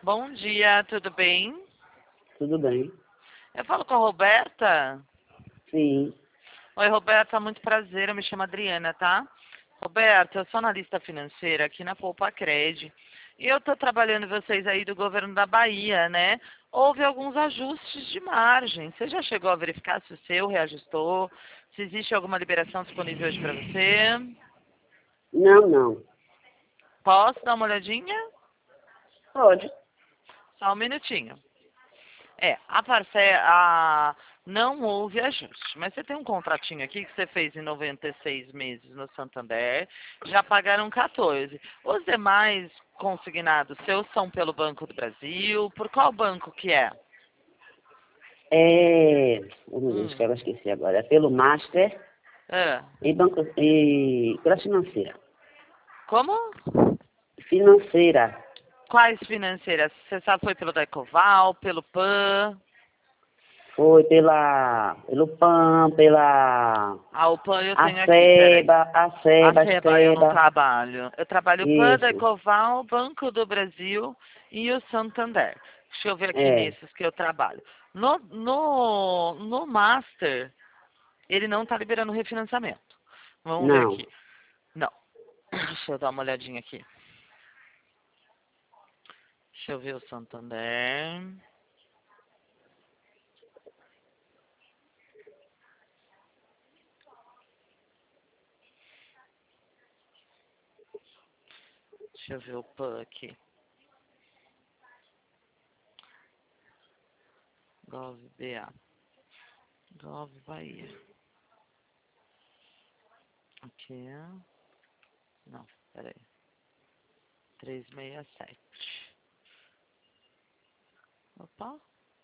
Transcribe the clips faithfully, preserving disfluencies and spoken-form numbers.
Bom dia, tudo bem? Tudo bem? Eu falo com a Roberta. Sim. Oi, Roberta, muito prazer. Eu me chamo Adriana, tá? Roberta, eu sou analista financeira aqui na Poupa Cred. E eu tô trabalhando vocês aí do governo da Bahia, né? Houve alguns ajustes de margem. Você já chegou a verificar se o seu reajustou? Se existe alguma liberação disponível hoje para você? Não, não. Posso dar uma olhadinha? Pode. Só um minutinho. É, a parcela, a, não houve ajuste, mas você tem um contratinho aqui que você fez em noventa e seis meses no Santander, já pagaram quatorze. Os demais consignados seus são pelo Banco do Brasil, por qual banco que é? É... Oh, meu Deus, Hum. que eu esqueci agora. É pelo Master É. e Banco... E... Pela financeira. Como? Financeira. Quais financeiras? Você sabe, foi pelo Decoval, pelo Pan? Foi pela... Pelo P A M, pela... Ah, o Pan eu A tenho aqui, peraí. SEBA, a A SEBA, a Seba eu não SEBA. trabalho. Eu trabalho Pan, Isso. Decoval, Banco do Brasil e o Santander. Deixa eu ver aqui É. nesses que eu trabalho. No, no, no Master, ele não está liberando refinanciamento. Vamos ver Não. aqui. Não. Deixa eu dar uma olhadinha aqui. Deixa eu ver o Santander. Deixa eu ver o Pan aqui. Gov B A. Gov Bahia. Aqui. Não, peraí. trezentos e sessenta e sete. Opa.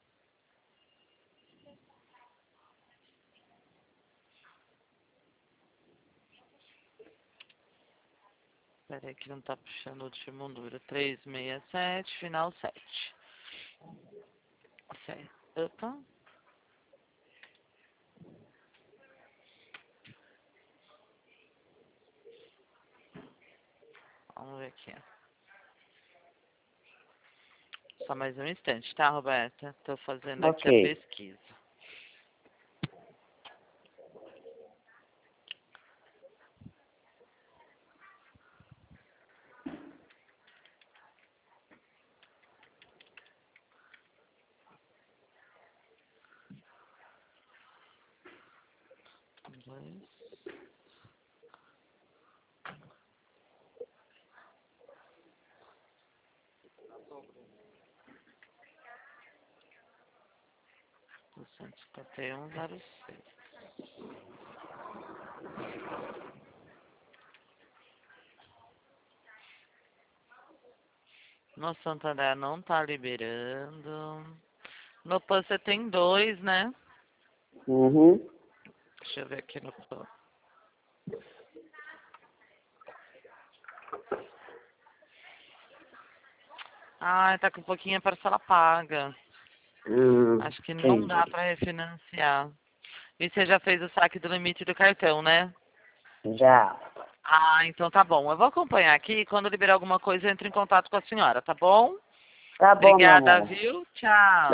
Peraí que não tá puxando o último número. trezentos e sessenta e sete, final sete. Certo. Opa. Vamos ver aqui. Só mais um instante, tá, Roberta? Tô fazendo aqui a Ok. pesquisa. Dois. duzentos e cinquenta e um, zero seis. No Santander não tá liberando. No Pan você tem dois, né? Uhum. Deixa eu ver aqui no Pan. Ah, tá com um pouquinho a parcela paga. Hum, Acho que não dá entendi. pra refinanciar. E você já fez o saque do limite do cartão, né? Já. Ah, então tá bom. Eu vou acompanhar aqui e quando liberar alguma coisa eu entro em contato com a senhora, tá bom? Tá bom, meu Obrigada, amor. viu? Tchau.